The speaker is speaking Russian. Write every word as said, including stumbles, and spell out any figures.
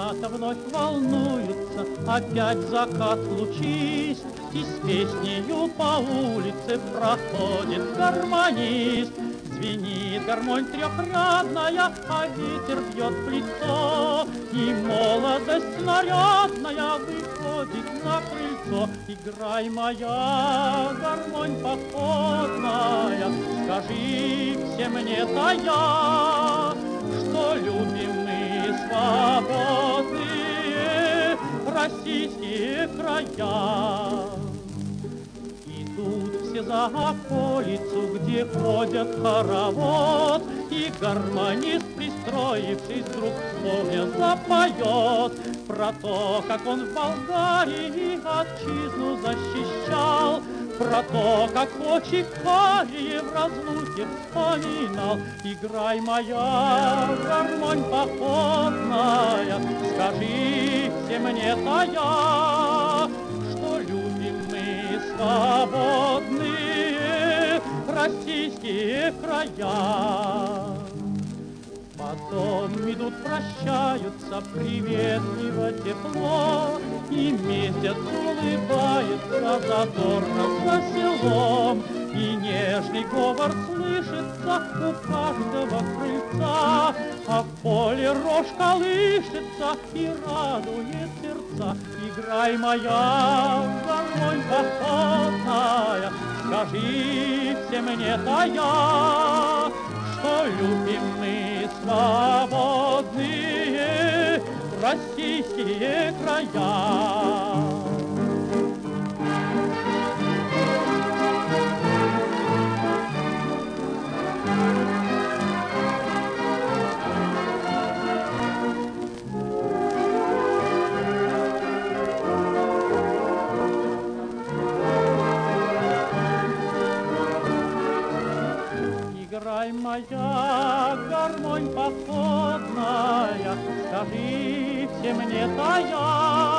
Ребята вновь волнуются, опять закат лучист, и с песнею по улице проходит гармонист. Звенит гармонь трехрядная, а ветер бьет в лицо, и молодость снарядная выходит на крыльцо. Играй, моя гармонь походная, скажи всем мне тая, что любим мы свободные российские края. Идут все за околицу, где ходят хоровод, и гармонист, пристроившись, вдруг вспомня запоет про то, как он в Болгарии отчизну защищал, про то, как очи карие в разлуке вспоминал. Играй, моя гармонь походная, скажи всем мне тая, что любим мы свободные российские края. Потом идут, прощаются, приветливо, тепло, и месяц улыбается задорно за селом, и нежный говор слышится у каждого крыльца, а в поле рожь колышется и радует сердца. Играй, моя гармонь походная, скажи всем мне тая, что любим мы свободные российские края. Играй, моя гармонь походная, скажи всем мне тая,